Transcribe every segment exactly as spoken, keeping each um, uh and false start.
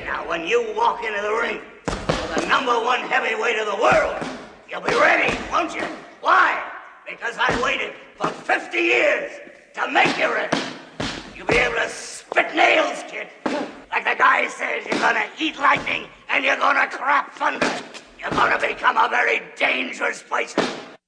Now, when you walk into the ring for the number one heavyweight of the world, you'll be ready, won't you? Why? Because I waited for fifty years to make you ready. You'll be able to spit nails, kid. Like the guy says, you're gonna eat lightning and you're gonna crap thunder. You're gonna become a very dangerous person.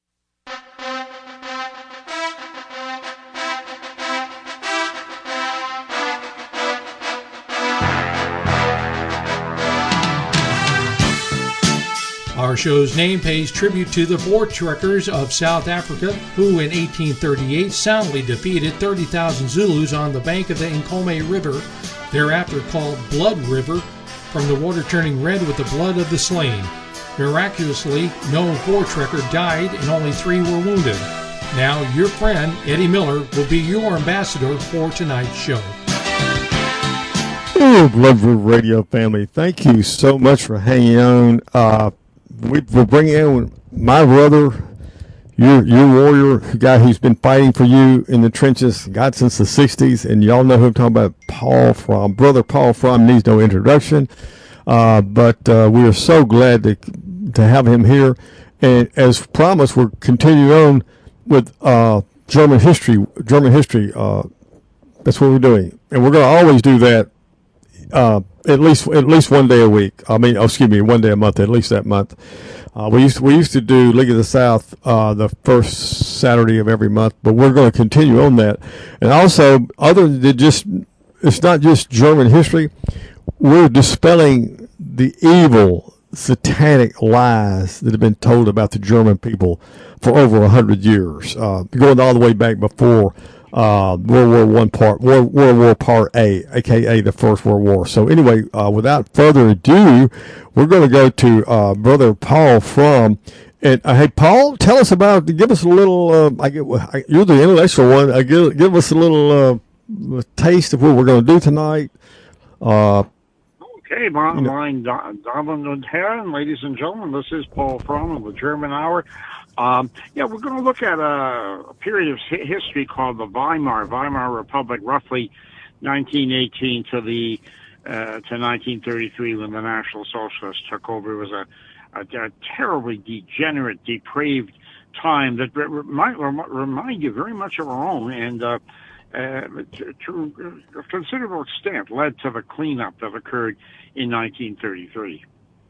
Our show's name pays tribute to the Voortrekkers of South Africa, who in eighteen thirty-eight soundly defeated thirty thousand Zulus on the bank of the Nkomo River, thereafter called Blood River, from the water turning red with the blood of the slain. Miraculously, no Voortrekker died and only three were wounded. Now, your friend, Eddie Miller, will be your ambassador for tonight's show. Oh, Blood River Radio family, thank you so much for hanging on. Uh, we, we're bringing in my brother, your your warrior, the guy who's been fighting for you in the trenches, God, since the sixties, and y'all know who I'm talking about, Paul Fromm. Brother Paul Fromm needs no introduction, uh, but uh, we are so glad to to have him here. And as promised, we're continuing on with uh, German history. German history. Uh, that's what we're doing, and we're going to always do that. Uh, at least at least one day a week. I mean, oh, excuse me, one day a month. At least that month. Uh, we used to, we used to do League of the South uh, the first Saturday of every month, but we're going to continue on that. And also, other than just, it's not just German history. We're dispelling the evil, satanic lies that have been told about the German people for over a hundred years, uh, going all the way back before uh, World War One part, World, World War Part A, aka the First World War. So anyway, uh, without further ado, we're going to go to uh, Brother Paul Fromm. And uh, hey, Paul, tell us about. Give us a little. Uh, I get. I, you're the intellectual one. I give give us a little uh, taste of what we're going to do tonight. Uh, Okay, mein mein Damen und Herren, ladies and gentlemen, this is Paul Fromm of the German Hour. Um, yeah, we're going to look at a, a period of history called the Weimar Weimar Republic, roughly nineteen eighteen to the uh, to nineteen thirty-three, when the National Socialists took over. It was a, a, a terribly degenerate, depraved time that re- might remind you very much of our own, and uh, uh, to, to a considerable extent led to the cleanup that occurred in nineteen thirty-three.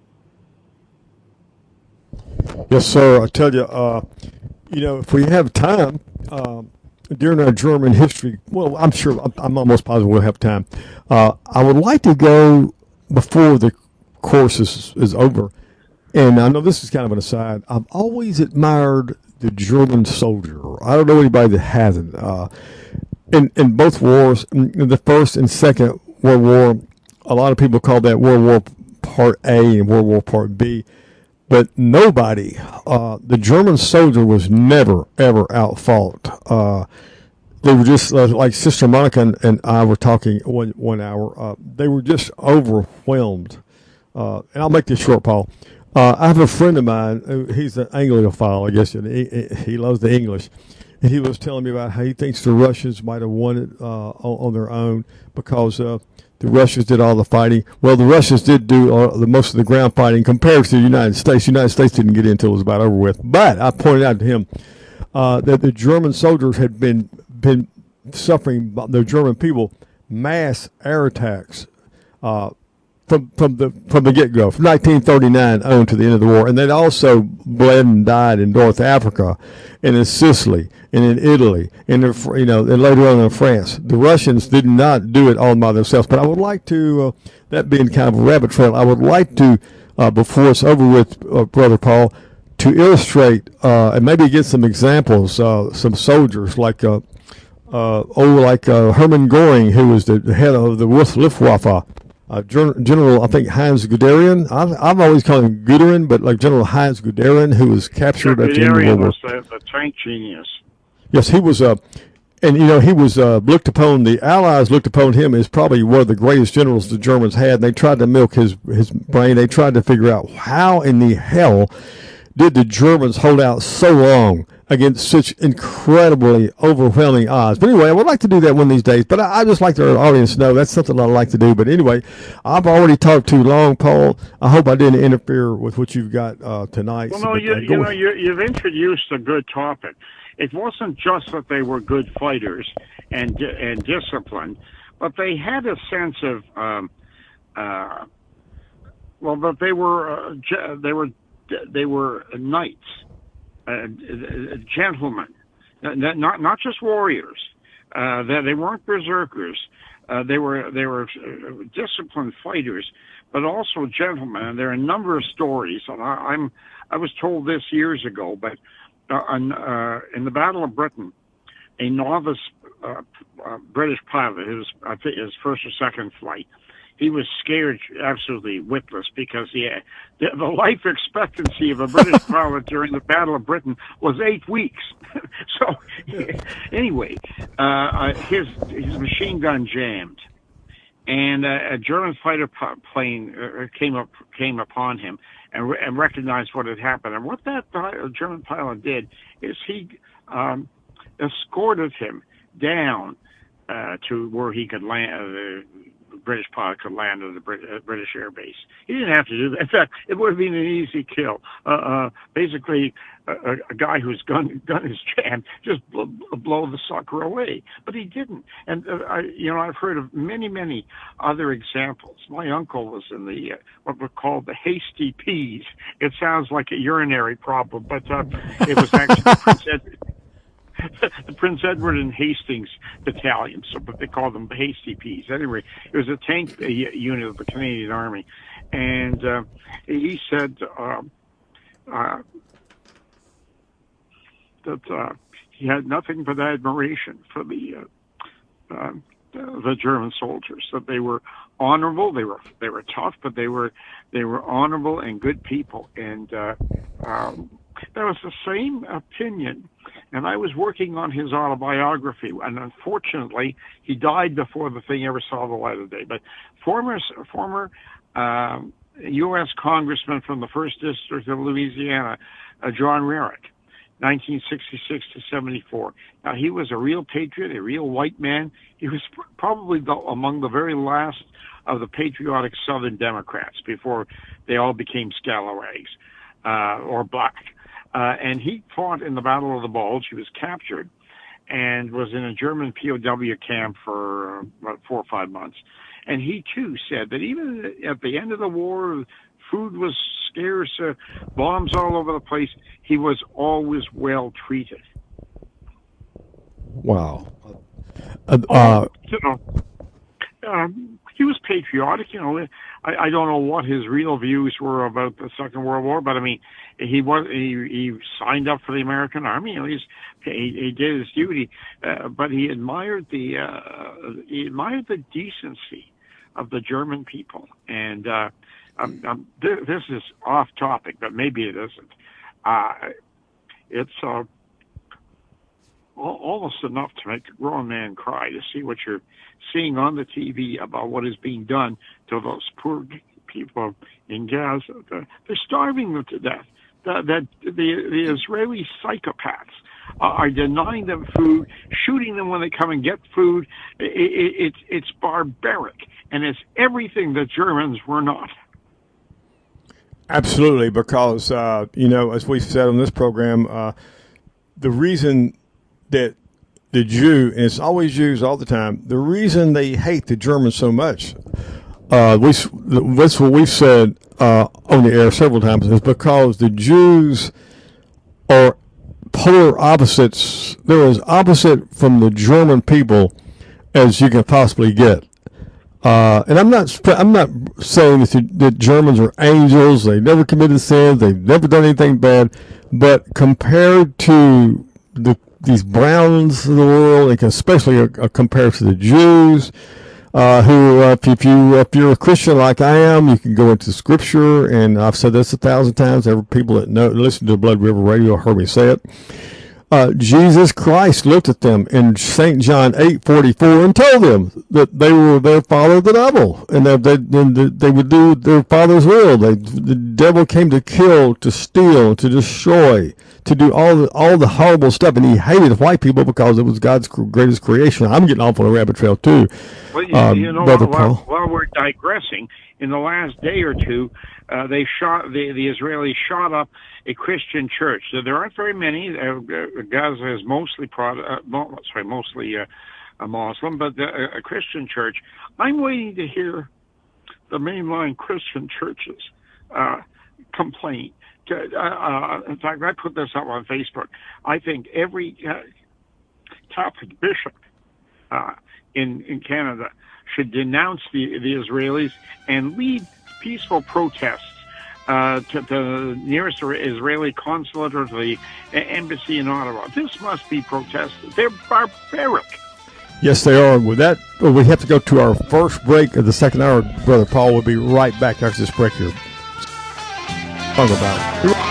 Yes, sir. I tell you, uh, you know, if we have time uh, during our German history, well, I'm sure, I'm, I'm almost positive we'll have time. Uh, I would like to go before the course is, is over. And I know this is kind of an aside. I've always admired the German soldier. I don't know anybody that hasn't. Uh, in, in both wars, in the First and Second World War, a lot of people call that World War Part A and World War Part B. But nobody, uh, the German soldier was never, ever outfought. Uh, they were just, uh, like Sister Monica and, and I were talking one, one hour, uh, they were just overwhelmed. Uh, and I'll make this short, Paul. Uh, I have a friend of mine, he's an Anglophile, I guess, and he, he loves the English. And he was telling me about how he thinks the Russians might have won it uh, on, on their own because uh, the Russians did all the fighting. Well, the Russians did do uh, the most of the ground fighting compared to the United States. The United States didn't get in until it was about over with. But I pointed out to him uh, that the German soldiers had been been suffering, the German people, mass air attacks uh, from from the from the get go, from nineteen thirty-nine on to the end of the war, and they'd also bled and died in North Africa, and in Sicily, and in Italy, and in, you know, and later on in France. The Russians did not do it all by themselves. But I would like to, uh, that being kind of a rabbit trail, I would like to, uh, before it's over with, uh, Brother Paul, to illustrate uh, and maybe get some examples, uh, some soldiers like uh, uh, oh, like uh, Hermann Göring, who was the head of the Luftwaffe. Uh, General, I think, Heinz Guderian. I've, I've always called him Guderian, but like General Heinz Guderian, who was captured at the end of World War. was the, the tank genius. Yes, he was, uh, and you know, he was uh, looked upon, the Allies looked upon him as probably one of the greatest generals the Germans had, and they tried to milk his, his brain. They tried to figure out how in the hell did the Germans hold out so long against such incredibly overwhelming odds? But anyway, I would like to do that one of these days. But I, I just like to let our audience know that's something I'd like to do. But anyway, I've already talked too long, Paul. I hope I didn't interfere with what you've got uh, tonight. Well, no, but, you, uh, you know, you, you've introduced a good topic. It wasn't just that they were good fighters and and disciplined, but they had a sense of, um, uh, well, but they were uh, they were they were knights, uh, gentlemen, not not just warriors. Uh, they, they weren't berserkers. Uh, they were they were disciplined fighters, but also gentlemen. And there are a number of stories, and I, I'm I was told this years ago, but. Uh, on, uh, in the Battle of Britain, a novice uh, uh, British pilot, his, I think his first or second flight, he was scared absolutely witless because he had, the, the life expectancy of a British pilot during the Battle of Britain was eight weeks. So anyway, uh, uh, his his machine gun jammed, and uh, a German fighter plane uh, came up came upon him. And, re- and recognized what had happened. And what that pi- German pilot did is he um, escorted him down uh, to where he could land. Uh, the British pilot could land at the Brit- uh, British Air Base. He didn't have to do that. In fact, it would have been an easy kill. Uh, uh, basically, a, a guy whose gun gun is jammed just blow, blow the sucker away. But he didn't. And uh, I, you know, I've heard of many, many other examples. My uncle was in the uh, what were called the Hasty Peas. It sounds like a urinary problem, but uh, it was actually Prince Edward. The Prince Edward and Hastings battalion, so but they called them the Hasty Peas. Anyway, it was a tank uh, unit of the Canadian Army, and uh, he said uh, uh, that uh, he had nothing but admiration for the uh, uh, the German soldiers. That they were honorable, they were they were tough, but they were they were honorable and good people, and uh, um, that was the same opinion. And I was working on his autobiography, and unfortunately, he died before the thing ever saw the light of day. But former former uh, U S congressman from the first district of Louisiana, uh, John Rarick, nineteen sixty-six to seventy-four. Now, he was a real patriot, a real white man. He was probably the, among the very last of the patriotic Southern Democrats before they all became scalawags uh, or black. Uh, and he fought in the Battle of the Bulge. He was captured and was in a German P O W camp for uh, about four or five months. And he, too, said that even at the end of the war, food was scarce, uh, bombs all over the place, he was always well treated. Wow. Uh, uh, you know, um, he was patriotic. You know, I, I don't know what his real views were about the Second World War, but I mean, he was he, he signed up for the American Army. You know, he's, he, he did his duty, uh, but he admired the uh, he admired the decency of the German people. And uh, um, um, th- this is off topic, but maybe it isn't. Uh, it's uh, almost enough to make a grown man cry to see what you're seeing on the T V about what is being done to those poor people in Gaza. They're starving them to death. The, the, the, the Israeli psychopaths are denying them food, shooting them when they come and get food. It, it, it's, it's barbaric, and it's everything the Germans were not. Absolutely, because, uh, you know, as we've said on this program, uh, the reason that the Jew, and it's always Jews all the time, the reason they hate the Germans so much, uh, we, that's what we've said uh, on the air several times, is because the Jews are polar opposites. They're as opposite from the German people as you can possibly get. Uh, and I'm not I'm not saying that the that Germans are angels. They never committed sins. They've never done anything bad. But compared to the these Browns of the world, and especially uh, compared to the Jews, uh, who, uh, if, if you if you're a Christian like I am, you can go into Scripture, and I've said this a thousand times. Every people that know listen to Blood River Radio heard me say it. Uh, Jesus Christ looked at them in Saint John eight forty-four and told them that they were their father, the devil, and that they, they, they would do their father's will. They, the devil came to kill, to steal, to destroy, to do all the, all the horrible stuff, and he hated white people because it was God's greatest creation. I'm getting off on a rabbit trail, too. Well, you, um, you know, Brother while, Paul. while we're digressing, in the last day or two, uh, they shot the, the Israelis shot up a Christian church. So there aren't very many. Uh, Gaza is mostly Prod, uh, sorry, mostly uh, a Muslim, but the, a Christian church. I'm waiting to hear the mainline Christian churches uh, complain. Uh, uh, in fact, I put this up on Facebook. I think every uh, Catholic bishop uh, in in Canada should denounce the the Israelis and lead peaceful protests uh, to the nearest Israeli consulate or to the embassy in Ottawa. This must be protested. They're barbaric. Yes, they are. With that, we have to go to our first break of the second hour. Brother Paul will be right back after this break here. Talk about it.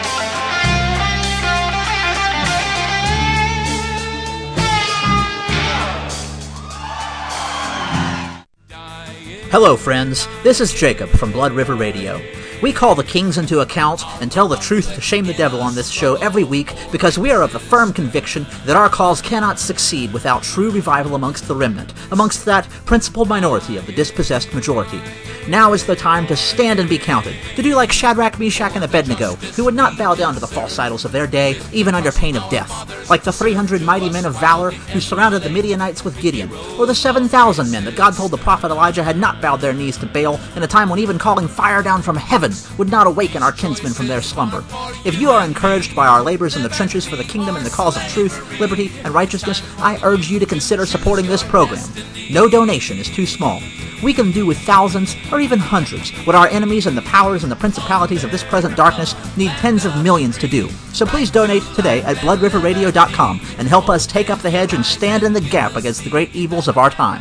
Hello, friends. This is Jacob from Blood River Radio. We call the kings into account and tell the truth to shame the devil on this show every week because we are of the firm conviction that our cause cannot succeed without true revival amongst the remnant, amongst that principal minority of the dispossessed majority. Now is the time to stand and be counted, to do like Shadrach, Meshach, and Abednego, who would not bow down to the false idols of their day, even under pain of death, like the three hundred mighty men of valor who surrounded the Midianites with Gideon, or the seven thousand men that God told the prophet Elijah had not bowed their knees to Baal in a time when even calling fire down from heaven would not awaken our kinsmen from their slumber. If you are encouraged by our labors in the trenches for the kingdom and the cause of truth, liberty, and righteousness, I urge you to consider supporting this program. No donation is too small. We can do with thousands or even hundreds what our enemies and the powers and the principalities of this present darkness need tens of millions to do. So please donate today at blood river radio dot com and help us take up the hedge and stand in the gap against the great evils of our time.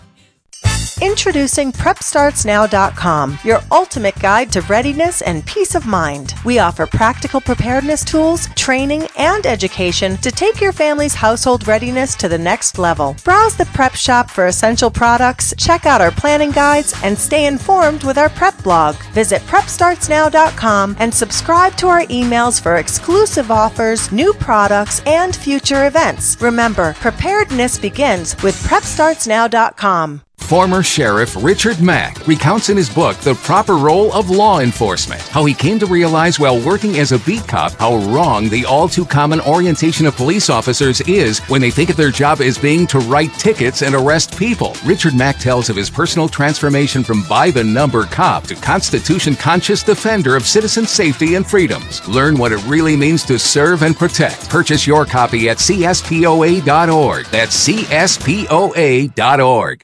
Introducing prep starts now dot com, your ultimate guide to readiness and peace of mind. We offer practical preparedness tools, training, and education to take your family's household readiness to the next level. Browse the prep shop for essential products, check out our planning guides, and stay informed with our prep blog. Visit prep starts now dot com and subscribe to our emails for exclusive offers, new products, and future events. Remember, preparedness begins with prep starts now dot com. Former Sheriff Richard Mack recounts in his book The Proper Role of Law Enforcement how he came to realize while working as a beat cop how wrong the all-too-common orientation of police officers is when they think of their job as being to write tickets and arrest people. Richard Mack tells of his personal transformation from by-the-number cop to Constitution-conscious defender of citizen safety and freedoms. Learn what it really means to serve and protect. Purchase your copy at C S P O A dot org. That's C S P O A dot org.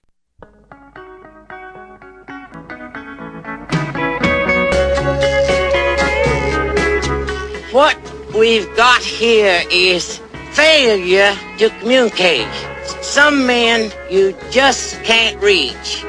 What we've got here is failure to communicate. Some men you just can't reach.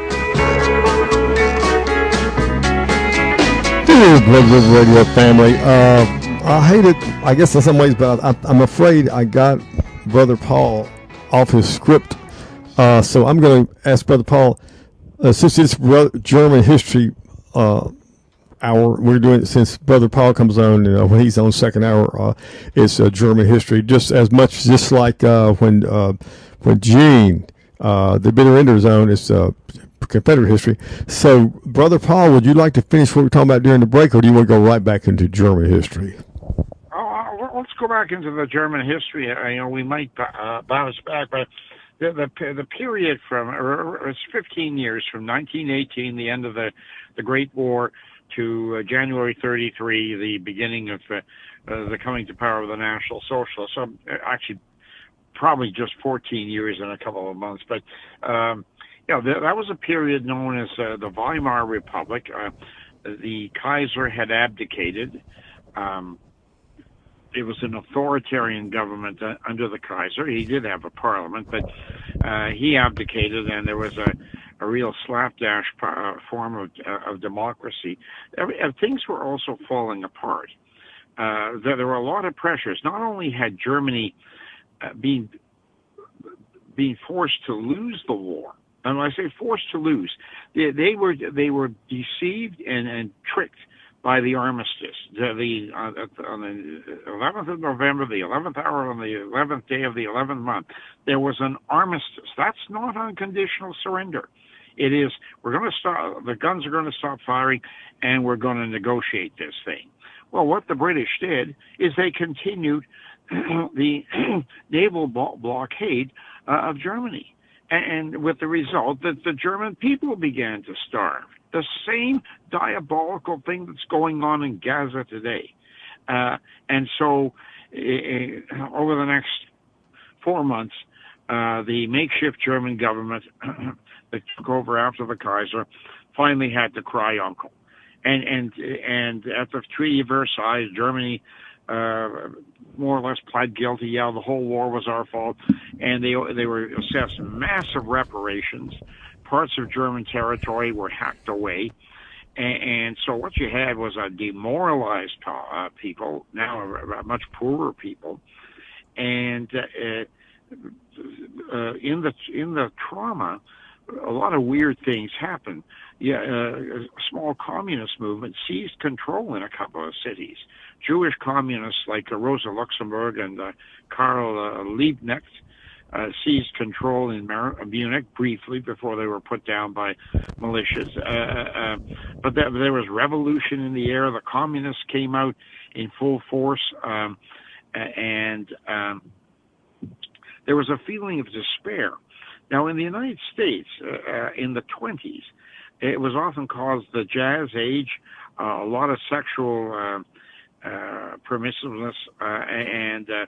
Dear Blood River Radio family, uh, I hate it, I guess in some ways, but I, I'm afraid I got Brother Paul off his script. Uh, so I'm going to ask Brother Paul, uh, since it's German history uh, hour, we're doing it since Brother Paul comes on, you know, when he's on second hour, uh, it's uh, German history, just as much, just like uh, when uh, when Gene, uh, the bitter ender zone, is uh, Confederate history. So, Brother Paul, would you like to finish what we were talking about during the break, or do you want to go right back into German history? Oh, let's go back into the German history. You know, we might uh, bounce back, but the, the the period from uh, it's fifteen years from nineteen eighteen, the end of the the Great War, to uh, January thirty-three, the beginning of uh, uh, the coming to power of the National Socialists. So uh, actually, probably just fourteen years and a couple of months. But um, you know, th- that was a period known as uh, the Weimar Republic. Uh, the Kaiser had abdicated. Um, it was an authoritarian government uh, under the Kaiser. He did have a parliament, but uh, he abdicated, and there was a a real slapdash uh, form of, uh, of democracy. Every, uh, things were also falling apart. uh, there, there were a lot of pressures. Not only had Germany uh, been being forced to lose the war, and when I say forced to lose, they, they were they were deceived and, and tricked by the armistice. The, the uh, on the eleventh of November, the eleventh hour, on the eleventh day of the eleventh month, there was an armistice. That's not unconditional surrender. It is, we're going to stop, the guns are going to stop firing, and we're going to negotiate this thing. Well, what the British did is they continued the naval blockade uh, of Germany, and, and with the result that the German people began to starve. The same diabolical thing that's going on in Gaza today. Uh, and so uh, over the next four months, uh, the makeshift German government that took over after the Kaiser finally had to cry uncle. And, and, and at the Treaty of Versailles, Germany uh, more or less pled guilty. Yeah, the whole war was our fault. And they, they were assessed massive reparations. Parts of German territory were hacked away. And, and so what you had was a demoralized uh, people, now a, a much poorer people. And uh, uh, in the in the trauma, a lot of weird things happened. Yeah, uh, a small communist movement seized control in a couple of cities. Jewish communists like uh, Rosa Luxemburg and uh, Karl uh, Liebknecht Uh, seized control in Mar- Munich briefly before they were put down by militias. Uh, uh, but there, there was revolution in the air. The communists came out in full force, um, and um, there was a feeling of despair. Now, in the United States, uh, uh, in the twenties, it was often called the Jazz Age. Uh, a lot of sexual uh, uh, permissiveness uh, and uh,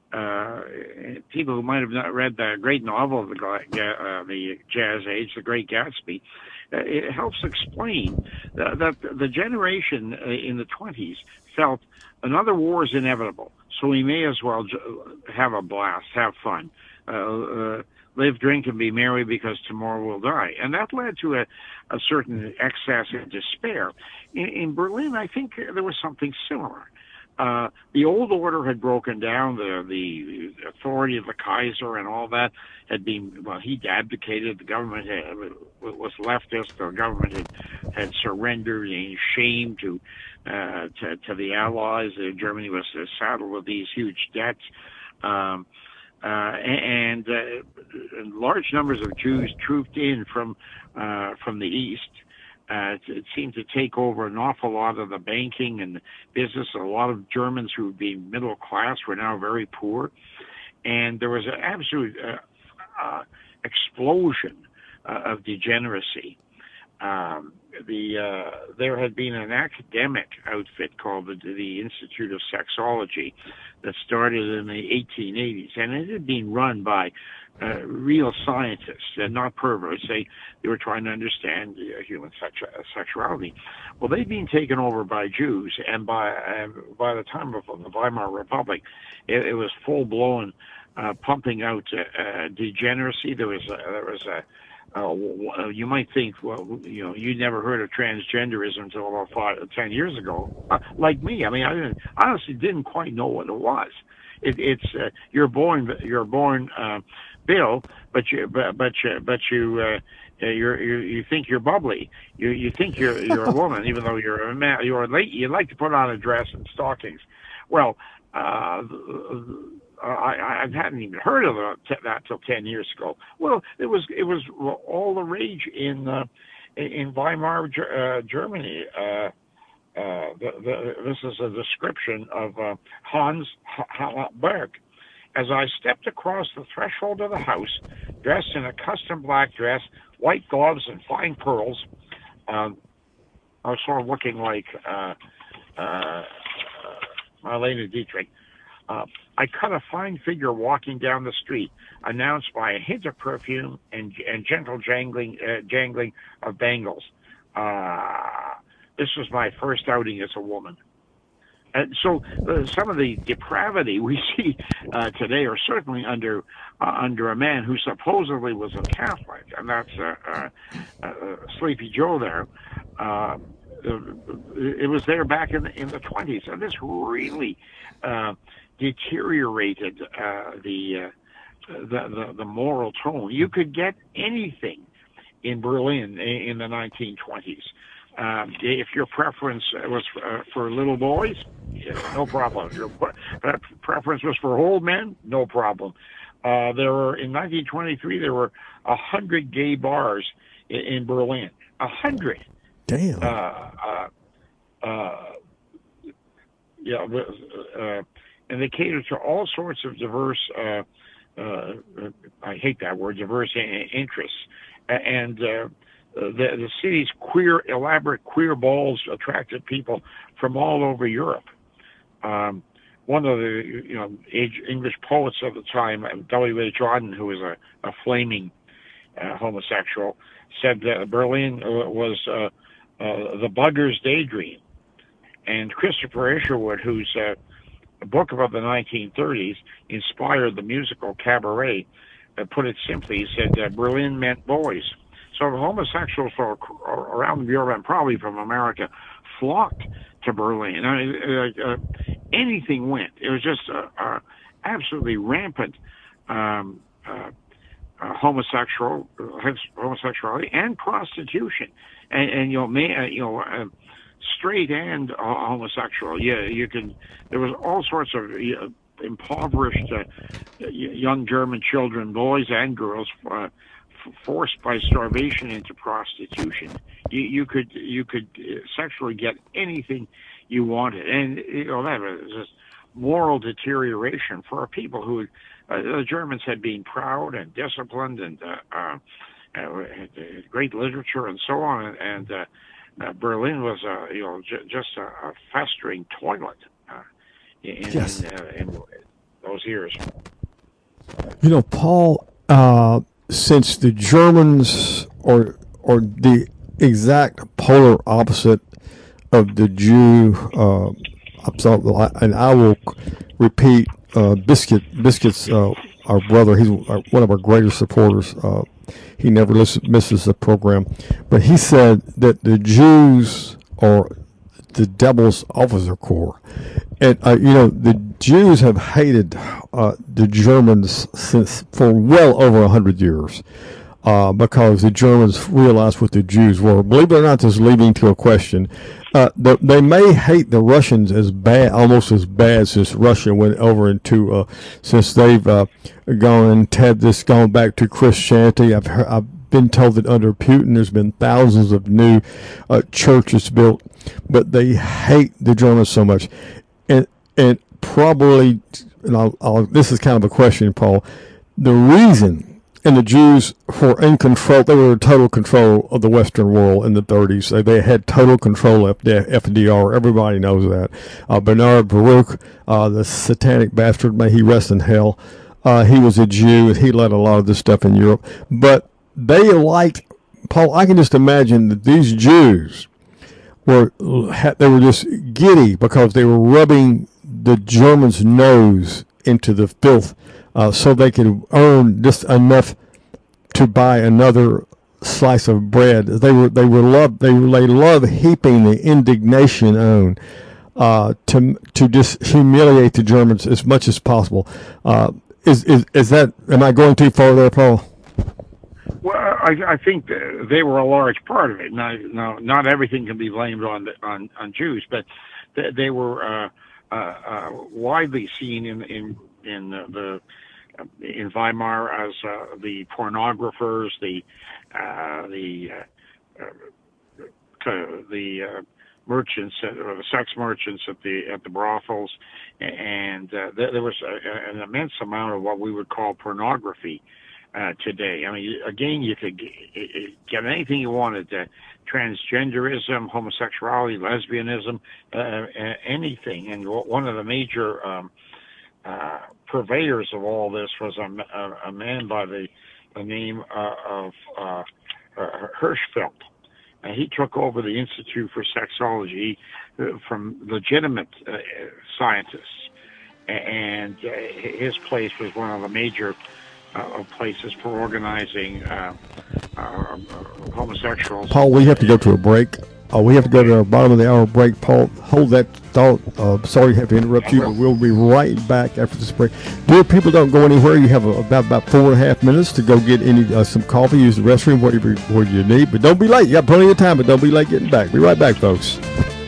Uh, people who might have not read the great novel of the, uh, the Jazz Age, The Great Gatsby, uh, it helps explain that, that the generation in the twenties felt another war is inevitable, so we may as well have a blast, have fun, uh, uh, live, drink, and be merry because tomorrow we'll die. And that led to a, a certain excess of despair. In, in Berlin, I think there was something similar. Uh, the old order had broken down. The the authority of the Kaiser and all that had been, well, he'd abdicated. The government had, was leftist. The government had, had surrendered in shame to, uh, to to the Allies. Uh, Germany was uh, saddled with these huge debts. Um, uh, and uh, large numbers of Jews trooped in from uh, from the East. Uh, it, it seemed to take over an awful lot of the banking and business. A lot of Germans who had been middle class were now very poor. And there was an absolute uh, uh, explosion uh, of degeneracy. Um, the uh, there had been an academic outfit called the, the Institute of Sexology that started in the eighteen eighties, and it had been run by uh, real scientists and not perverts. They they were trying to understand uh, human sexu- sexuality. Well, they'd been taken over by Jews, and by uh, by the time of the Weimar Republic, it, it was full blown uh, pumping out uh, uh, degeneracy. There was a, there was a Uh, you might think, well, you know, you never heard of transgenderism until about five, ten years ago. Uh, like me, I mean, I didn't, honestly didn't quite know what it was. It, it's uh, you're born, you're born, uh, Bill, but you, but but you, but you, uh, you're, you you think you're bubbly. You you think you're you're a woman, even though you're a man. You're late. You like to put on a dress and stockings. Well. Uh, I, I hadn't even heard of that till ten years ago. Well, it was it was all the rage in uh, in Weimar, uh, Germany. Uh, uh, the, the, this is a description of uh, Hans Berg. As I stepped across the threshold of the house, dressed in a custom black dress, white gloves, and fine pearls, um, I was sort of looking like uh, uh, Marlene Dietrich. Uh, I cut a fine figure walking down the street, announced by a hint of perfume and, and gentle jangling, uh, jangling of bangles. Uh, this was my first outing as a woman. And so uh, some of the depravity we see uh, today are certainly under uh, under a man who supposedly was a Catholic, and that's uh, uh, uh, Sleepy Joe there. Uh, it was there back in the, in the twenties, and this really uh, deteriorated uh, the, uh, the the the moral tone. You could get anything in Berlin in the nineteen twenties. Um, if your preference was for, uh, for little boys, yeah, no problem. If your pre- preference was for old men, no problem. Uh, there were in nineteen twenty-three there were a hundred gay bars in, in Berlin. A hundred. Damn. Uh, uh, uh, yeah, uh, and they cater to all sorts of diverse. Uh, uh, I hate that word, diverse interests, and. Uh, The, the city's queer, elaborate queer balls attracted people from all over Europe. Um, one of the you know age, English poets of the time, W H Auden, who was a, a flaming uh, homosexual, said that Berlin was uh, uh, the bugger's daydream. And Christopher Isherwood, whose uh, book about the nineteen thirties inspired the musical Cabaret, uh, put it simply, he said uh, Berlin meant boys. So the homosexuals around Europe and probably from America flocked to Berlin. I mean, uh, uh, anything went. It was just uh, uh, absolutely rampant um, uh, uh, homosexual uh, homosexuality and prostitution, and, and you know, may, uh, you know, uh, straight and uh, homosexual. Yeah, you can. There was all sorts of uh, impoverished uh, young German children, boys and girls. Uh, forced by starvation into prostitution. You, you could you could sexually get anything you wanted, and you know that was just moral deterioration for people who uh, the Germans had been proud and disciplined and uh, uh, uh, great literature and so on, and uh, uh, Berlin was uh, you know j- just a, a festering toilet uh, in, yes. in, uh, in those years. You know, Paul. Uh, Since the Germans are, are the exact polar opposite of the Jew, uh, and I will repeat, uh, Biscuit, Biscuit's, uh, our brother, he's one of our greatest supporters. Uh, he never listens, misses the program, but he said that the Jews are the devil's officer corps. And, uh, you know, the Jews have hated uh, the Germans since for well over a hundred years uh, because the Germans realized what the Jews were. Believe it or not, this is leading to a question. Uh, the, they may hate the Russians as bad, almost as bad since Russia went over into, uh, since they've uh, gone and had this gone back to Christianity. I've heard, I've been told that under Putin there's been thousands of new uh, churches built, but they hate the Germans so much. And and probably, and I'll, I'll, this is kind of a question, Paul. The reason, and the Jews were in control, they were in total control of the Western world in the thirties. They, they had total control of the F D R. Everybody knows that. Uh, Bernard Baruch, uh, the satanic bastard, may he rest in hell. Uh, he was a Jew, and he led a lot of this stuff in Europe. But they liked, Paul, I can just imagine that these Jews were they were just giddy because they were rubbing the Germans' nose into the filth, uh, so they could earn just enough to buy another slice of bread. They were they were love they they love heaping the indignation on uh, to to just humiliate the Germans as much as possible. Uh, is is is that? Am I going too far there, Paul? Well, I, I think they were a large part of it. Now, now, not everything can be blamed on the, on, on Jews, but they, they were uh, uh, uh, widely seen in in in uh, the in Weimar as uh, the pornographers, the uh, the uh, uh, the uh, merchants, or the sex merchants at the at the brothels, and uh, there, there was a, an immense amount of what we would call pornography. Uh, today, I mean, again, you could get anything you wanted: uh, transgenderism, homosexuality, lesbianism, uh, anything. And one of the major um, uh, purveyors of all this was a, a, a man by the, the name uh, of uh, uh, Hirschfeld. And he took over the Institute for Sexology uh, from legitimate uh, scientists, and uh, his place was one of the major Uh, of places for organizing uh, uh, uh, homosexuals. Paul, we have to go to a break. Uh, we have to go to our bottom of the hour break. Paul, hold that thought. Uh, sorry to have to interrupt you, but we'll be right back after this break. Dear people, don't go anywhere. You have a, about about four and a half minutes to go get any uh, some coffee, use the restroom, whatever, whatever you need. But don't be late. You got plenty of time, but don't be late getting back. Be right back, folks.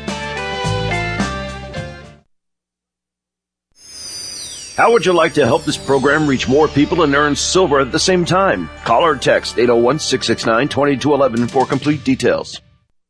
How would you like to help this program reach more people and earn silver at the same time? Call or text eight oh one, six six nine, two two one one for complete details.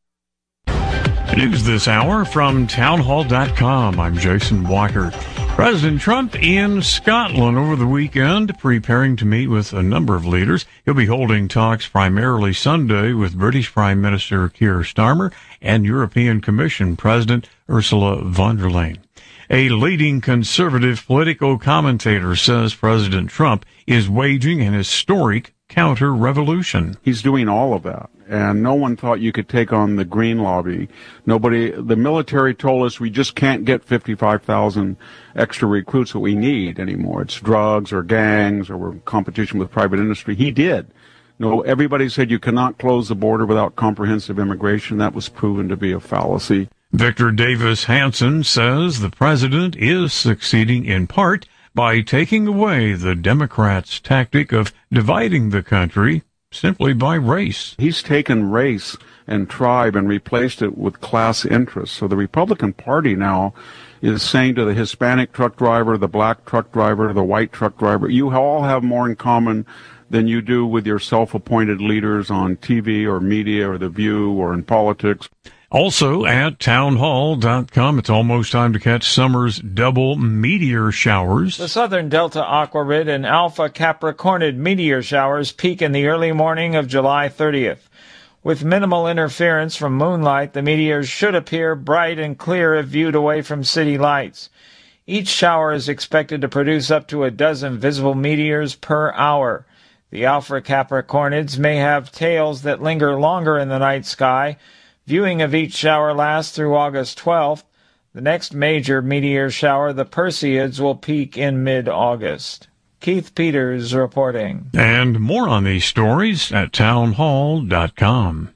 News this hour from townhall dot com. I'm Jason Walker. President Trump in Scotland over the weekend, preparing to meet with a number of leaders. He'll be holding talks primarily Sunday with British Prime Minister Keir Starmer and European Commission President Ursula von der Leyen. A leading conservative political commentator says President Trump is waging an historic counter-revolution. He's doing all of that, and no one thought you could take on the Green Lobby. Nobody, the military told us we just can't get fifty-five thousand extra recruits that we need anymore. It's drugs or gangs or we're competition with private industry. He did. No, everybody said you cannot close the border without comprehensive immigration. That was proven to be a fallacy. Victor Davis Hanson says the president is succeeding in part by taking away the Democrats' tactic of dividing the country simply by race. He's taken race and tribe and replaced it with class interests. So the Republican Party now is saying to the Hispanic truck driver, the black truck driver, the white truck driver, you all have more in common than you do with your self-appointed leaders on T V or media or The View or in politics. Also at townhall dot com, it's almost time to catch summer's double meteor showers. The Southern Delta Aquarid and Alpha Capricornid meteor showers peak in the early morning of July thirtieth. With minimal interference from moonlight, the meteors should appear bright and clear if viewed away from city lights. Each shower is expected to produce up to a dozen visible meteors per hour. The Alpha Capricornids may have tails that linger longer in the night sky. Viewing of each shower lasts through August twelfth. The next major meteor shower, the Perseids, will peak in mid-August. Keith Peters reporting. And more on these stories at townhall dot com.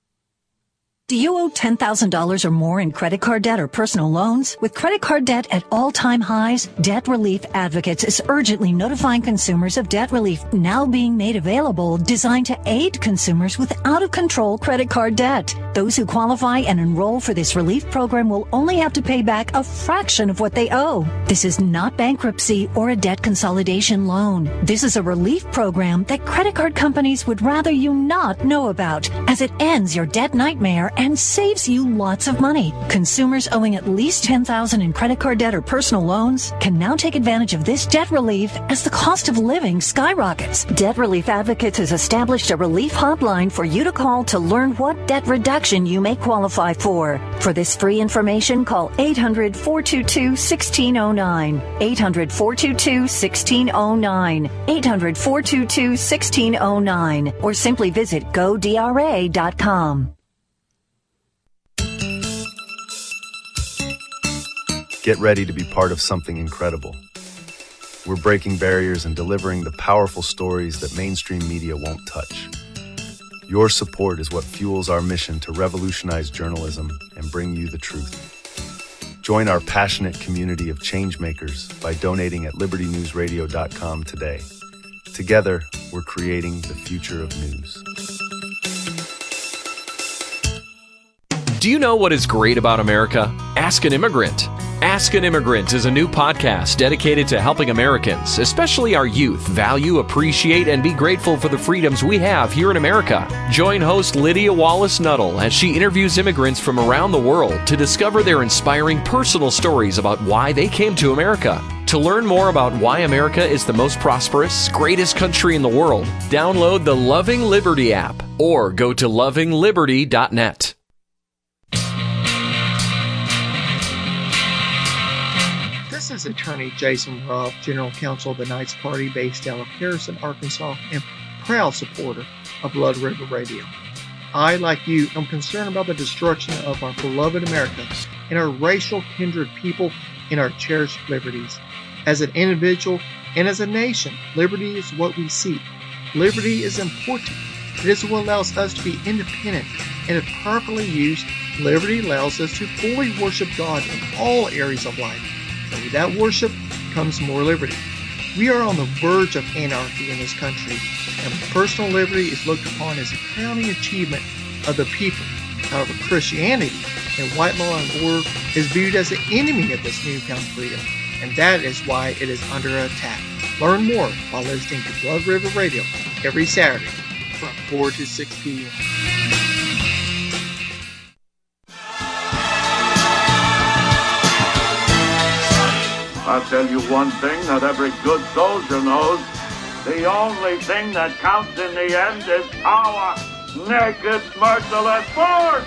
Do you owe ten thousand dollars or more in credit card debt or personal loans? With credit card debt at all-time highs, Debt Relief Advocates is urgently notifying consumers of debt relief now being made available, designed to aid consumers with out-of-control credit card debt. Those who qualify and enroll for this relief program will only have to pay back a fraction of what they owe. This is not bankruptcy or a debt consolidation loan. This is a relief program that credit card companies would rather you not know about, as it ends your debt nightmare and saves you lots of money. Consumers owing at least ten thousand dollars in credit card debt or personal loans can now take advantage of this debt relief as the cost of living skyrockets. Debt Relief Advocates has established a relief hotline for you to call to learn what debt reduction you may qualify for. For this free information, call eight hundred, four two two, one six zero nine, eight hundred, four two two, one six zero nine, eight hundred, four two two, one six zero nine, or simply visit go D R A dot com. Get ready to be part of something incredible. We're breaking barriers and delivering the powerful stories that mainstream media won't touch. Your support is what fuels our mission to revolutionize journalism and bring you the truth. Join our passionate community of changemakers by donating at liberty news radio dot com today. Together, we're creating the future of news. Do you know what is great about America? Ask an Immigrant. Ask an Immigrant is a new podcast dedicated to helping Americans, especially our youth, value, appreciate, and be grateful for the freedoms we have here in America. Join host Lydia Wallace-Nuttall as she interviews immigrants from around the world to discover their inspiring personal stories about why they came to America. To learn more about why America is the most prosperous, greatest country in the world, download the Loving Liberty app or go to loving liberty dot net. This is attorney Jason Ruff, General Counsel of the Knights Party based out of Harrison, Arkansas, and proud supporter of Blood River Radio. I, like you, am concerned about the destruction of our beloved America and our racial kindred people and our cherished liberties. As an individual and as a nation, liberty is what we seek. Liberty is important, It is what allows us to be independent, and if properly used, liberty allows us to fully worship God in all areas of life. And with that worship comes more liberty. We are on the verge of anarchy in this country, and personal liberty is looked upon as a crowning achievement of the people. However, Christianity and white law and order is viewed as the enemy of this newfound freedom, and that is why it is under attack. Learn more by listening to Blood River Radio every Saturday from four to six p.m. I'll tell you one thing that every good soldier knows. The only thing that counts in the end is power. Naked, merciless force!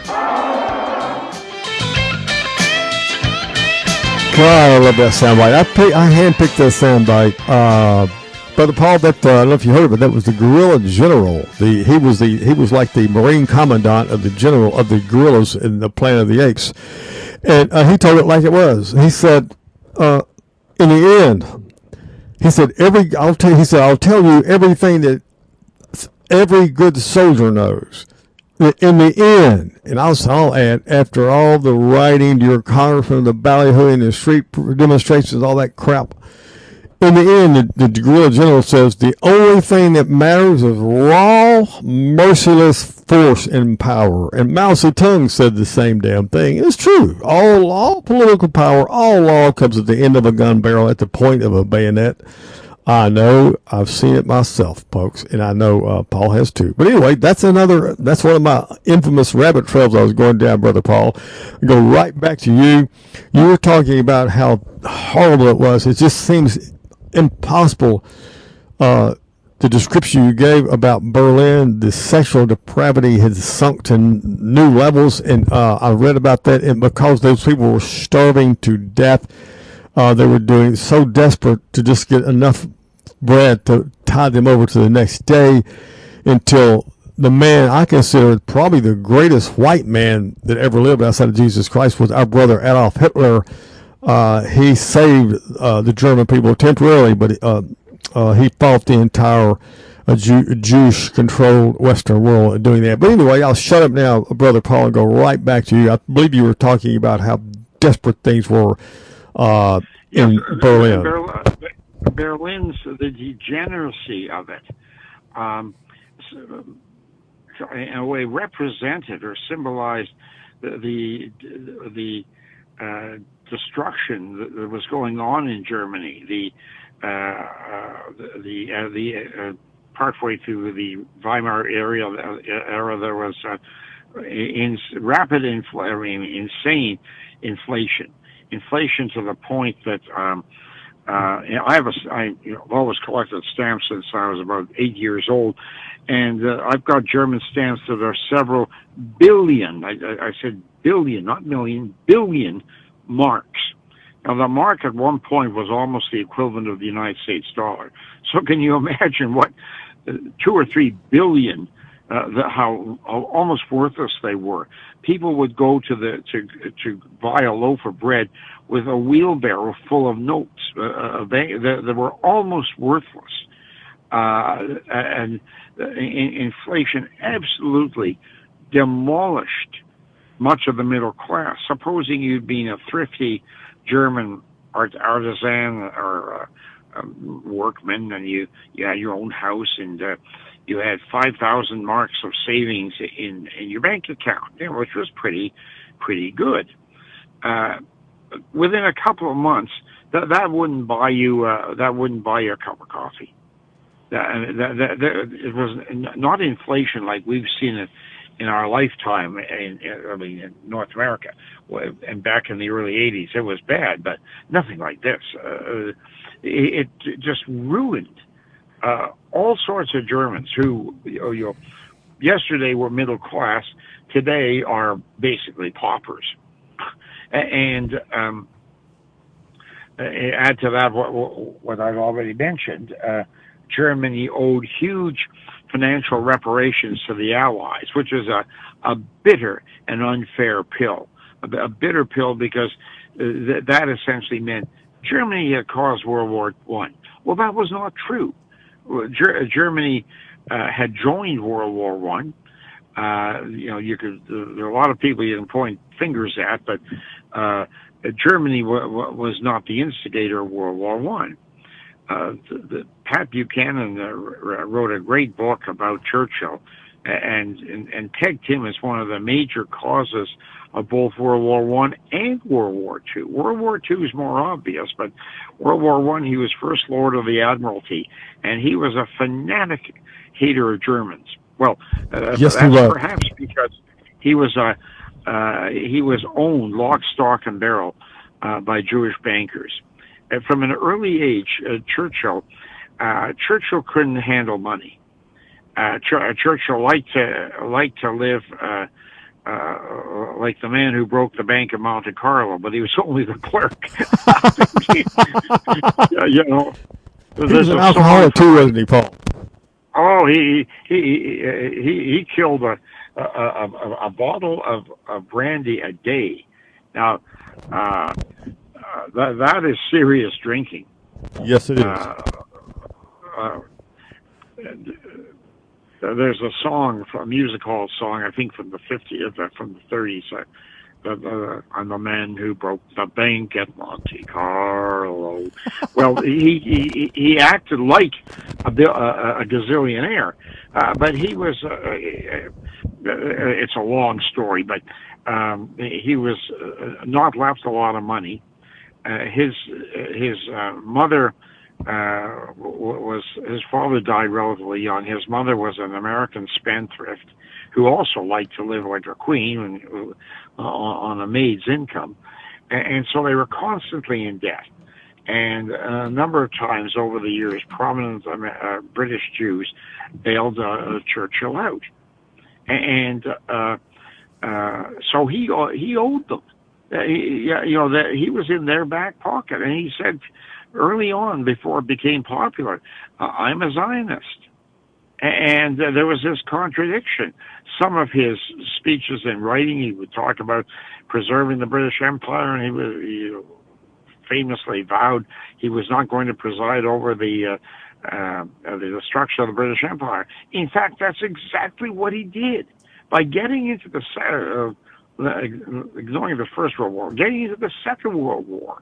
God, I love that soundbite. I pick, I handpicked that soundbite. Uh, Brother Paul, that uh, I don't know if you heard of it. That was the guerrilla general. The he was the he was like the Marine commandant of the general of the guerrillas in the Planet of the Apes, and uh, he told it like it was. He said, uh, in the end, he said every I'll tell he said I'll tell you everything that every good soldier knows. In the end, and I'll, I'll add, after all the writing to your congressman, the ballyhooing, the street demonstrations, all that crap, in the end, the, the guerrilla general says the only thing that matters is raw, merciless force and power. And Mao Zedong said the same damn thing. It's true. All, all political power, all law comes at the end of a gun barrel, at the point of a bayonet. I know, I've seen it myself, folks, and I know uh, Paul has too. But anyway, that's another, that's one of my infamous rabbit trails I was going down, Brother Paul. I go right back to you. You were talking about how horrible it was. It just seems impossible, uh, the description you gave about Berlin. The sexual depravity has sunk to new levels, and uh, I read about that, and because those people were starving to death, uh, they were doing so desperate to just get enough bread to tie them over to the next day, until the man I consider probably the greatest white man that ever lived outside of Jesus Christ was our brother Adolf Hitler. Uh, he saved uh, the German people temporarily, but uh, uh, he fought the entire uh, Jew- Jewish-controlled Western world in doing that. But anyway, I'll shut up now, Brother Paul, and go right back to you. I believe you were talking about how desperate things were uh, in yes, Berlin. Berlin. Berlin's the degeneracy of it, um, in a way, represented or symbolized the the, the uh, destruction that was going on in Germany. The uh, uh, the uh, the uh, partway through the Weimar area era, there was uh, in, rapid infl- I mean, insane inflation, inflation to the point that. Um, Uh, I have a, I, you know, I've always collected stamps since I was about eight years old, and uh, I've got German stamps that are several billion, I, I said billion, not million, billion marks. Now, the mark at one point was almost the equivalent of the United States dollar. So can you imagine what uh, two or three billion, uh, the, how, how almost worthless they were? People would go to the to to buy a loaf of bread with a wheelbarrow full of notes. Uh, they, they, they were almost worthless. Uh, and uh, in, inflation absolutely demolished much of the middle class. Supposing you'd been a thrifty German art, artisan or uh, um, workman, and you, you had your own house, and uh, you had five thousand marks of savings in, in your bank account, you know, which was pretty, pretty good. Uh, within a couple of months, that that wouldn't buy you uh, that wouldn't buy you a cup of coffee. That, that, that, that it was not inflation like we've seen it in our lifetime. In, in, I mean, in North America, and back in the early eighties, it was bad, but nothing like this. Uh, it, it just ruined uh, all sorts of Germans who, you know, yesterday were middle class, today are basically paupers. And um, add to that what, what I've already mentioned, uh, Germany owed huge financial reparations to the Allies, which is a, a bitter and unfair pill. A, a bitter pill because th- that essentially meant Germany had caused World War One. Well, that was not true. Ger- Germany uh, had joined World War One. Uh, you know, you could, uh, there are a lot of people you can point fingers at, but uh, Germany w- w- was not the instigator of World War One. Uh, the, the, Pat Buchanan uh, wrote a great book about Churchill and, and, and pegged him as one of the major causes of both World War One and World War Two. World War Two is more obvious, but World War One, he was First Lord of the Admiralty, and he was a fanatic hater of Germans. Well, uh, yes, that's perhaps because he was a uh, he was owned lock, stock, and barrel uh, by Jewish bankers. And from an early age, uh, Churchill uh, Churchill couldn't handle money. Uh, Ch- Churchill liked to liked to live uh, uh, like the man who broke the Bank of Monte Carlo, but he was only the clerk. You know, he was an alcoholic too, wasn't he, Paul? Oh, he he he he, he killed a, a a a bottle of, of brandy a day. Now, uh, uh, that that is serious drinking. Yes, it is. Uh, uh, there's a song, a music hall song, I think from the fifties, uh, from the thirties. Uh, uh, I'm the man who broke the bank at Monte Carlo. Well, he, he he acted like a, a, a gazillionaire, uh, but he was. Uh, uh, it's a long story, but um, he was uh, not left a lot of money. Uh, his his uh, mother. Uh, was his father died relatively young. His mother was an American spendthrift who also liked to live like a queen and, uh, on a maid's income, and, and so they were constantly in debt. And a number of times over the years, prominent uh, British Jews bailed uh, Churchill out, and uh, uh, so he he owed them. Uh, he, you know that he was in their back pocket, and he said. Early on, before it became popular, uh, I'm a Zionist. And uh, there was this contradiction. Some of his speeches and writing, he would talk about preserving the British Empire, and he, was, he famously vowed he was not going to preside over the, uh, uh, the destruction of the British Empire. In fact, that's exactly what he did. By getting into the, uh, ignoring the First World War, getting into the Second World War,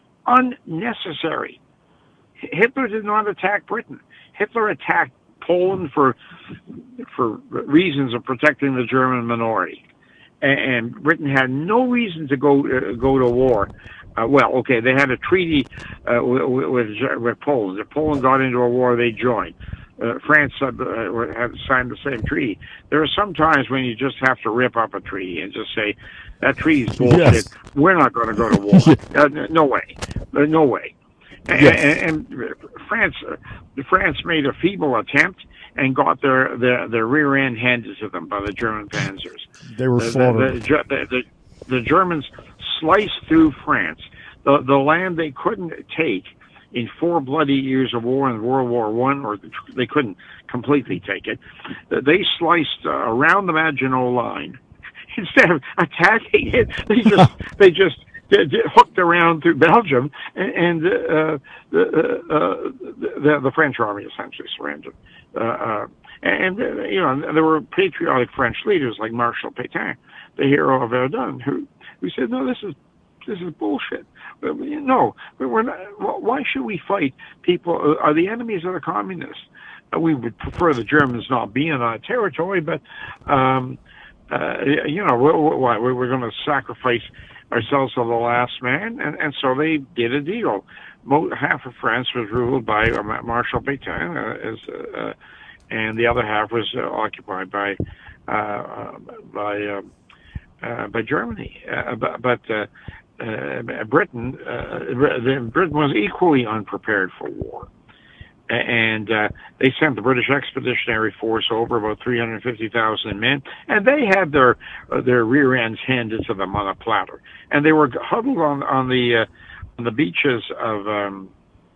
unnecessary. Hitler did not attack Britain. Hitler attacked Poland for for reasons of protecting the German minority, and, and Britain had no reason to go uh, go to war. Uh, well, okay, they had a treaty uh, with, with with Poland. If Poland got into a war, they joined. Uh, France uh, had signed the same treaty. There are some times when you just have to rip up a treaty and just say, that treaty's bullshit. Yes. We're not going to go to war. uh, no way. Uh, no way. Yes. And, and France uh, France made a feeble attempt and got their, their, their rear end handed to them by the German panzers. They were slaughtered. The, the, the, the Germans sliced through France. The, the land they couldn't take in four bloody years of war in World War One, or they couldn't completely take it. They sliced uh, around the Maginot Line. Instead of attacking it, they just they just did, did, hooked around through Belgium, and, and uh, the, uh, the the French army essentially surrendered. Uh, uh, and uh, you know there were patriotic French leaders like Marshal Pétain, the hero of Verdun, who who said, "No, this is this is bullshit. No, we're not. Why should we fight people? Are the enemies of the communists? We would prefer the Germans not be in our territory, but." Um, Uh, you know, why we were going to sacrifice ourselves to the last man, and, and so they did a deal. Mo- half of France was ruled by uh, Marshal Pétain, uh, as, uh, and the other half was uh, occupied by uh, by uh, uh, by Germany. Uh, but but uh, uh, Britain, uh, Britain was equally unprepared for war. And uh, they sent the British Expeditionary Force over, about three hundred fifty thousand men, and they had their uh, their rear ends handed to them on a platter. And they were huddled on on the uh, on the beaches of um,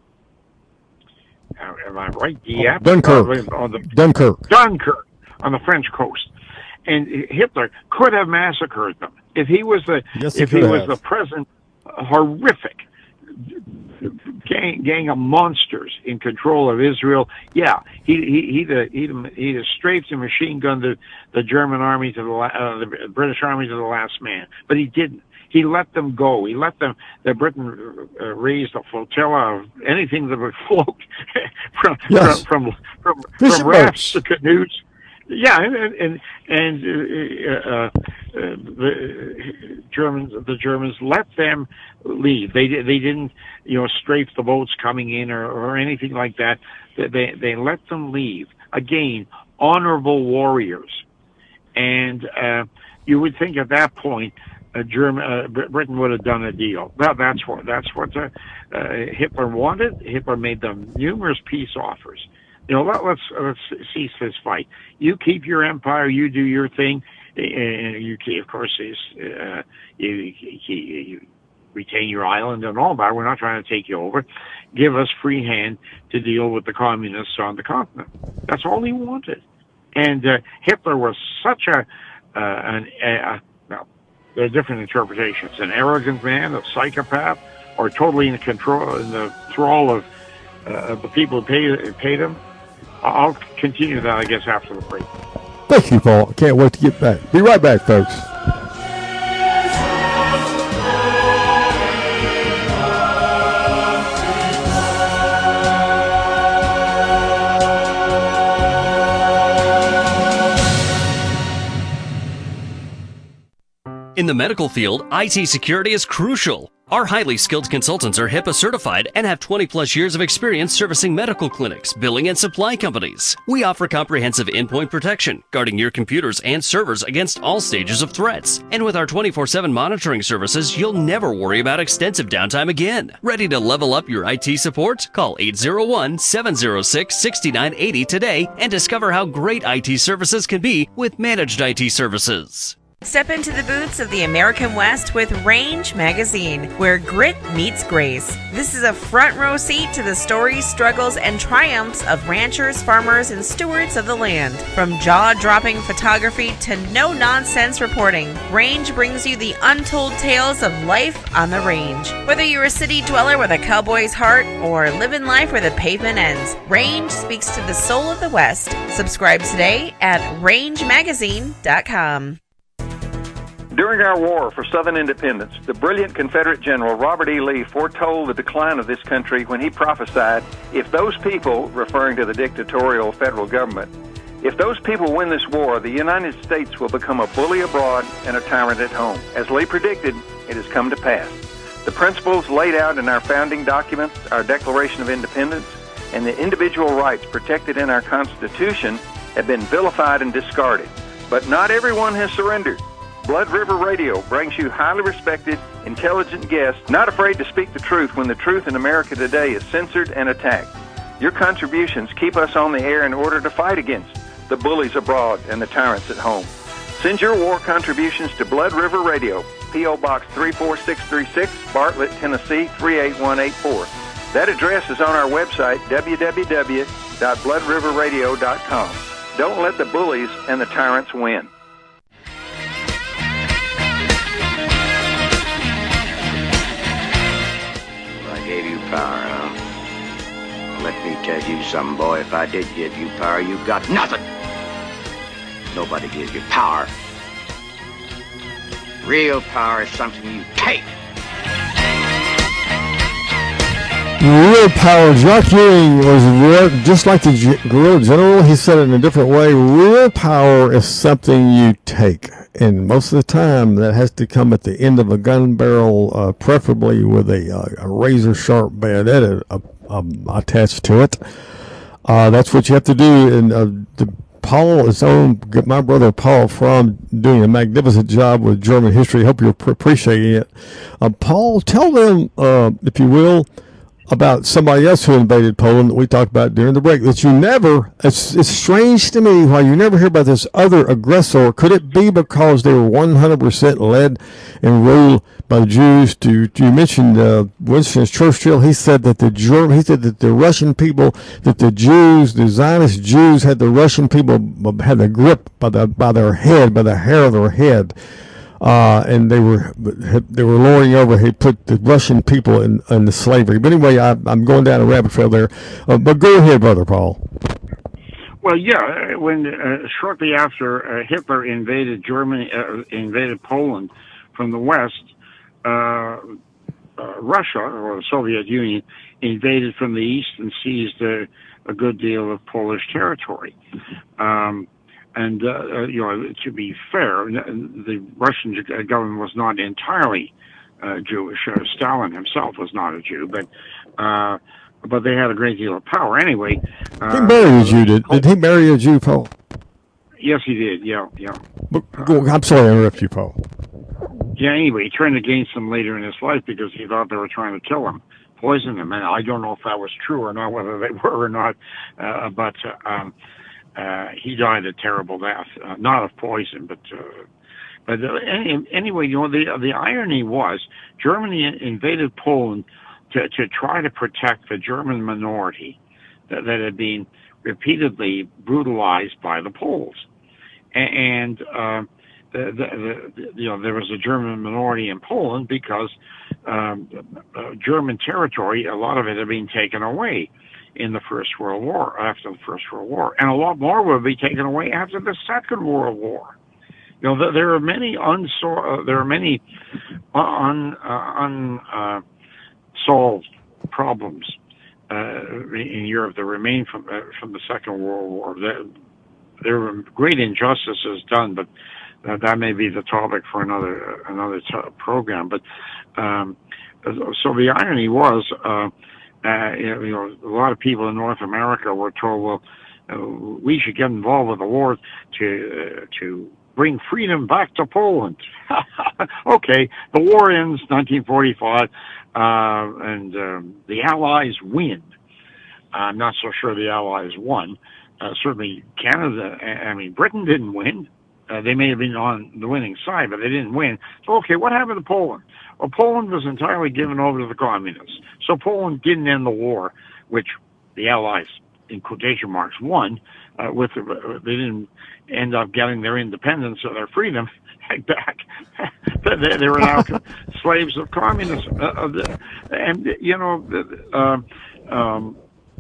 am I right? Dieppe? Dunkirk. On the, Dunkirk. Dunkirk on the French coast. And Hitler could have massacred them if he was the yes, if he have. was the present horrific gang, gang of monsters in control of Israel. Yeah, he he he'd have, he'd have, he'd have strafed and machine gunned the, the German army to the uh, the British army to the last man, but he didn't. He let them go. He let them. The Britain uh, raised a flotilla of anything that would float from, yes. from from from, Fishing from rafts boats. to canoes. Yeah, and and, and uh, uh, the Germans the Germans let them leave. They they didn't you know strafe the boats coming in or, or anything like that. They they let them leave. Again, honorable warriors, and uh, you would think at that point, uh, German uh, Britain would have done a deal. Well, that's what that's what uh, uh, Hitler wanted. Hitler made them numerous peace offers. You know, let, let's let's cease this fight. You keep your empire. You do your thing. And you, of course, is uh, you, you, you retain your island and all that. We're not trying to take you over. Give us free hand to deal with the communists on the continent. That's all he wanted. And uh, Hitler was such a uh, an uh, well, there are different interpretations. An arrogant man, a psychopath, or totally in control, in the thrall of, uh, of the people who paid paid him. I'll continue that, I guess, after the break. Thank you, Paul. Can't wait to get back. Be right back, folks. In the medical field, I T security is crucial. Our highly skilled consultants are HIPAA certified and have twenty plus years of experience servicing medical clinics, billing, and supply companies. We offer comprehensive endpoint protection, guarding your computers and servers against all stages of threats. And with our twenty-four seven monitoring services, you'll never worry about extensive downtime again. Ready to level up your I T support? Call eight zero one, seven zero six, six nine eight zero today and discover how great I T services can be with managed I T services. Step into the boots of the American West with Range Magazine, where grit meets grace. This is a front row seat to the stories, struggles, and triumphs of ranchers, farmers, and stewards of the land. From jaw-dropping photography to no-nonsense reporting, Range brings you the untold tales of life on the range. Whether you're a city dweller with a cowboy's heart or living life where the pavement ends, Range speaks to the soul of the West. Subscribe today at range magazine dot com. During our war for Southern independence, the brilliant Confederate General Robert E. Lee foretold the decline of this country when he prophesied, if those people, referring to the dictatorial federal government, if those people win this war, the United States will become a bully abroad and a tyrant at home. As Lee predicted, it has come to pass. The principles laid out in our founding documents, our Declaration of Independence, and the individual rights protected in our Constitution have been vilified and discarded. But not everyone has surrendered. Blood River Radio brings you highly respected, intelligent guests, not afraid to speak the truth when the truth in America today is censored and attacked. Your contributions keep us on the air in order to fight against the bullies abroad and the tyrants at home. Send your war contributions to Blood River Radio, P O Box three four six three six, Bartlett, Tennessee three eight one eight four. That address is on our website, w w w dot blood river radio dot com. Don't let the bullies and the tyrants win. Gave you power, huh? Let me tell you something, boy. If I did give you power, you got nothing. Nobody gives you power. Real power is something you take. Real power. Jock Ewing was just like the guerrilla general. He said it in a different way. Real power is something you take. And most of the time, that has to come at the end of a gun barrel, uh, preferably with a, uh, a razor-sharp bayonet uh, um, attached to it. Uh, that's what you have to do. And uh, the, Paul, his own, my brother Paul Fromm, doing a magnificent job with German history. Hope you're appreciating it. Uh, Paul, tell them, uh, if you will, about somebody else who invaded Poland that we talked about during the break, that you never, it's, it's strange to me why you never hear about this other aggressor. Could it be because they were one hundred percent led and ruled by the Jews? To, you mentioned uh, Winston Churchill. He said that the German, he said that the Russian people, that the Jews, the Zionist Jews had the Russian people, had the grip by the, by their head, by the hair of their head. uh, and they were they were lording over. He put the Russian people in, in the slavery. But anyway, I, I'm going down a rabbit trail there. Uh, but go ahead, Brother Paul. Well, yeah, when uh, shortly after uh, Hitler invaded Germany, uh, invaded Poland from the west, uh, uh, Russia, or the Soviet Union, invaded from the east and seized a, a good deal of Polish territory. Um, and, uh, you know, to be fair, the Russian government was not entirely uh, Jewish. Uh, Stalin himself was not a Jew, but uh, but they had a great deal of power. Anyway, uh, he married a Jew. Did, did he marry a Jew, Paul? Yes, he did. Yeah, yeah. But, go, I'm sorry to interrupt you, Paul. Yeah. Anyway, he turned against them later in his life because he thought they were trying to kill him, poison him, and I don't know if that was true or not, whether they were or not. Uh, but uh, um, uh, he died a terrible death, uh, not of poison, but. Uh, But uh, any, anyway, you know, the the irony was Germany invaded Poland to to try to protect the German minority that, that had been repeatedly brutalized by the Poles, and uh, the, the, the, you know there was a German minority in Poland because um, uh, German territory, a lot of it had been taken away in the First World War, after the First World War, and a lot more would be taken away after the Second World War. You know, there are many unsor- uh, there are many un uh, unsolved uh, problems uh, in Europe that remain from uh, from the Second World War. There, there were great injustices done, but uh, that may be the topic for another uh, another t- program. But um, so the irony was, uh, uh, you know, a lot of people in North America were told, well, uh, we should get involved with the war to uh, to bring freedom back to Poland. Okay, the war ends nineteen forty-five, uh, and um, the Allies win. I'm not so sure the Allies won. Uh, certainly Canada, I mean, Britain didn't win. Uh, they may have been on the winning side, but they didn't win. So, okay, what happened to Poland? Well, Poland was entirely given over to the communists. So Poland didn't end the war, which the Allies, in quotation marks, won. Uh, with uh, they didn't end up getting their independence or their freedom back. they, they were now slaves of communism. Uh, uh, and you know, uh, um,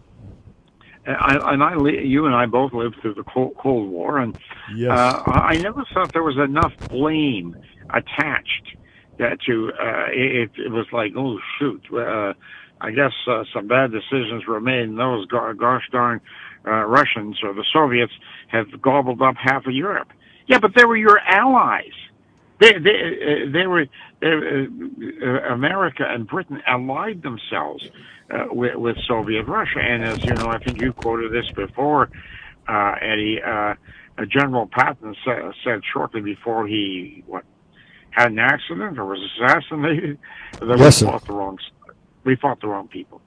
I, and I, you and I both lived through the Cold, Cold War, and yes. uh, I never thought there was enough blame attached that to. Uh, it, it was like, oh shoot. Uh, I guess uh, some bad decisions were made, and those go- gosh darn uh, Russians or the Soviets have gobbled up half of Europe. Yeah, but they were your allies. They they uh, they were they, uh, America and Britain allied themselves uh, with, with Soviet Russia, and as you know, I think you quoted this before, uh, Eddie. Uh, General Patton sa- said shortly before he what had an accident or was assassinated that yes, we sir. fought the wrong. We fought the wrong people.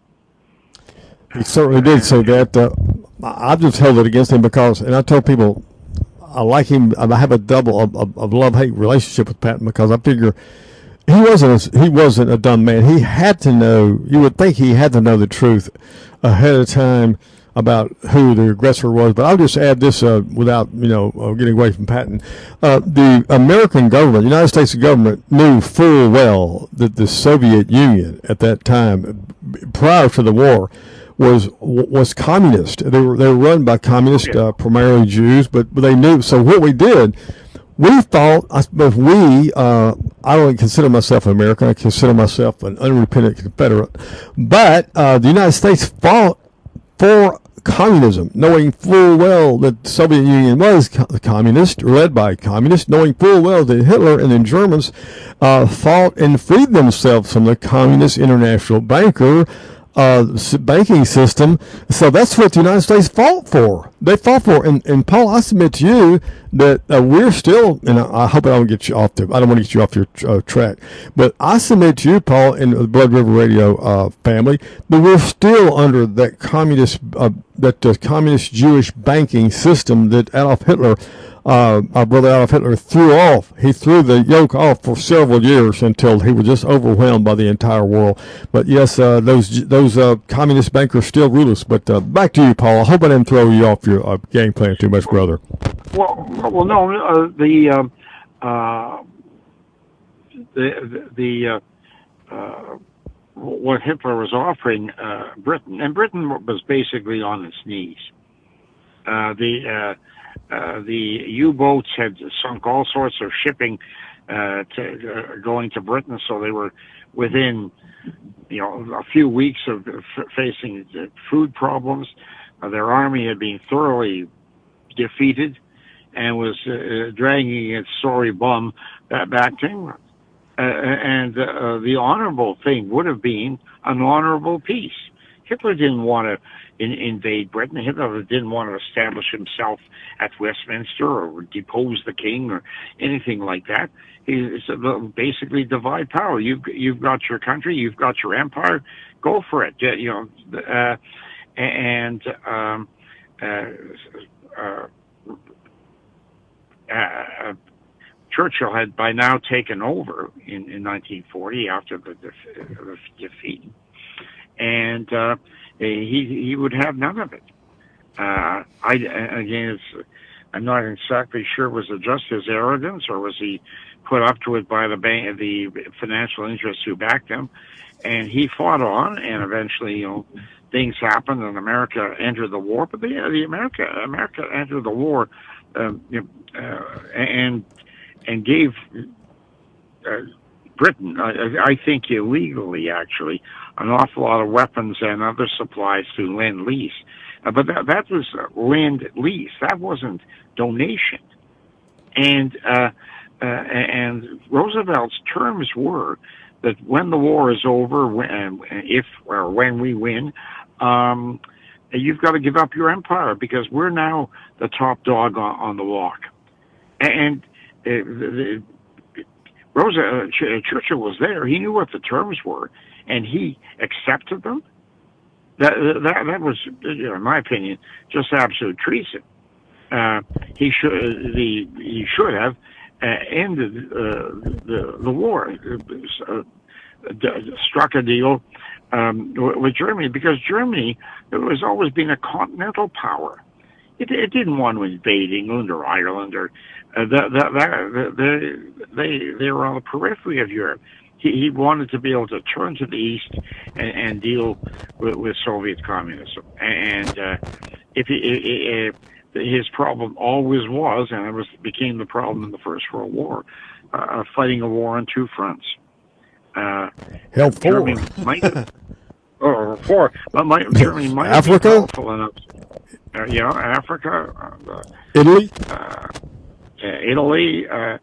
He certainly did say that. Uh, I just held it against him because, and I told people, I like him. I have a double of, of, of love-hate relationship with Patton because I figure he wasn't a, he wasn't a dumb man. He had to know. You would think he had to know the truth ahead of time about who the aggressor was. But I'll just add this uh, without you know uh, getting away from Patton. Uh, the American government, the United States government, knew full well that the Soviet Union at that time, prior to the war, was was communist. They were they were run by communists, uh, primarily Jews, but, but they knew. So what we did, we thought, I suppose we, uh, I don't consider myself an American. I consider myself an unrepentant Confederate. But uh, the United States fought for communism, knowing full well that the Soviet Union was co- communist, led by communists, knowing full well that Hitler and the Germans uh, fought and freed themselves from the communist international banker uh, banking system. So that's what the United States fought for. They fought for. And, and Paul, I submit to you that uh, we're still, and I, I hope I don't get you off the, I don't want to get you off your uh, track, but I submit to you, Paul, and the Blood River Radio uh, family, that we're still under that communist, uh, that uh, communist Jewish banking system that Adolf Hitler, uh, our brother Adolf Hitler, threw off. He threw the yoke off for several years until he was just overwhelmed by the entire world. But yes, uh, those those uh, communist bankers still rule us. But uh, back to you, Paul. I hope I didn't throw you off your uh, game plan too much, brother. Well, well, no. Uh, the uh, uh, the the uh, uh, what Hitler was offering uh, Britain, and Britain was basically on its knees. Uh, the uh, uh, the U-boats had sunk all sorts of shipping uh, to, uh, going to Britain, so they were within, you know, a few weeks of f- facing food problems. Uh, their army had been thoroughly defeated and was uh, dragging its sorry bum back to England. Uh, and uh, the honorable thing would have been an honorable peace. Hitler didn't want to in, invade Britain. Hitler didn't want to establish himself at Westminster or depose the king or anything like that. He said, basically divide power. You've, you've got your country, you've got your empire, go for it. You know, uh, and um, uh, uh, uh, Churchill had by now taken over in, in nineteen forty after the, def- the defeat, and uh, he he would have none of it. Uh, I again, it's, I'm not exactly sure was it just his arrogance or was he put up to it by the bank, the financial interests who backed him, and he fought on, and eventually, you know, things happened, and America entered the war. But the, the America America entered the war, uh, uh, and and gave uh, Britain, I, I think illegally actually, an awful lot of weapons and other supplies to Lend-Lease. Uh, but that, that was Lend-Lease. That wasn't donation. And uh, uh, and Roosevelt's terms were that when the war is over, when, if or when we win, um, you've got to give up your empire because we're now the top dog on, on the walk. And uh, the, the, Rosa, uh, Ch- Churchill was there. He knew what the terms were, and he accepted them. That that that was, you know, in my opinion, just absolute treason. Uh, he should the he should have uh, ended uh, the the war, uh, d- struck a deal um, with Germany because Germany has always been a continental power. It, it didn't want to invade England or Ireland or uh, that that, that they they they were on the periphery of Europe. He, he wanted to be able to turn to the east and, and deal with, with Soviet communism. And uh, if, he, if his problem always was, and it was became the problem in the First World War, uh, fighting a war on two fronts. Uh, Hell, four. Might, or four. But might, Germany might Africa? be powerful enough. Uh, you know, Africa, uh, Italy, uh, Italy. Uh,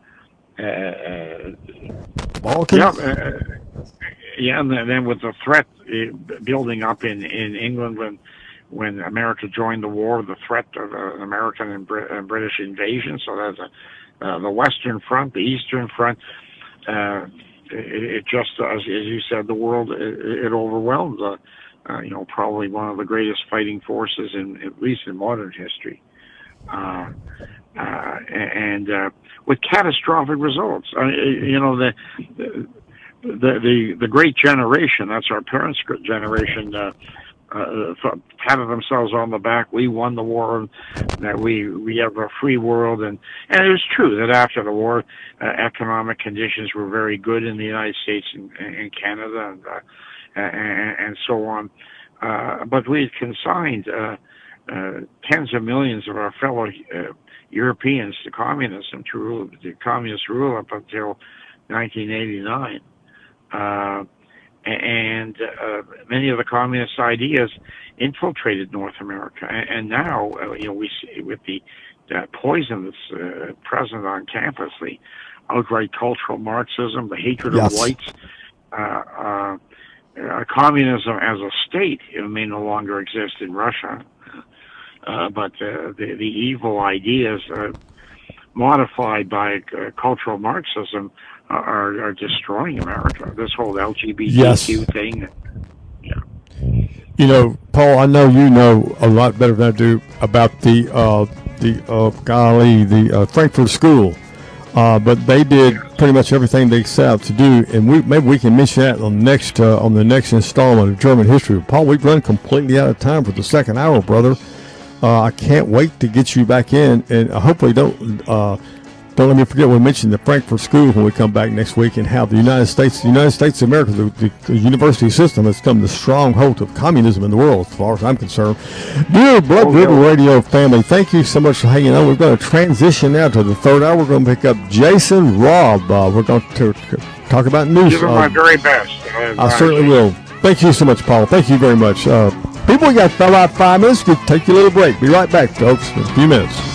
uh, Balkans. Yeah, uh, yeah, and then with the threat uh, building up in, in England when when America joined the war, the threat of uh, American and, Brit- and British invasion. So that's a, uh, the Western Front, the Eastern Front. Uh, it, it just, as, as you said, the world it, it overwhelmed. Uh, uh, you know, probably one of the greatest fighting forces in at least in modern history. Uh, uh, and uh, with catastrophic results. Uh, you know, the, the the the great generation, that's our parents' generation, uh, uh, patted themselves on the back. We won the war, that we we have a free world, and and it was true that after the war, uh, economic conditions were very good in the United States and, and Canada, and, uh, and and so on. Uh, but we had consigned uh, uh, tens of millions of our fellow uh, Europeans to communism, to rule, to communist rule up until nineteen eighty-nine. Uh, and uh, many of the communist ideas infiltrated North America. And, and now, uh, you know, we see with the uh, poison that's uh, present on campus, the outright cultural Marxism, the hatred yes. of whites, uh, uh, uh, communism as a state, it may no longer exist in Russia. Uh, but uh, the, the evil ideas uh, modified by uh, cultural Marxism are, are destroying America. This whole L G B T Q yes. thing. Yeah. You know, Paul, I know you know a lot better than I do about the uh, the uh, golly the uh, Frankfurt School, uh, but they did pretty much everything they set out to do, and we maybe we can mention that on the next uh, on the next installment of German History. Paul, we've run completely out of time for the second hour, brother. Uh, I can't wait to get you back in, and hopefully don't uh, don't let me forget, we'll mention the Frankfurt School when we come back next week, and how the United States, the United States of America, the, the, the university system has become the stronghold of communism in the world, as far as I'm concerned. Dear Blood Oh, River yeah. Radio family, thank you so much for hanging on. We're going to transition now to the third hour. We're going to pick up Jason Robb. Uh, we're going to talk about news. Give it uh, my very best. I certainly will. Thank you so much, Paul. Thank you very much. Uh, people, we got about five minutes to take a little break. Be right back, folks, in a few minutes.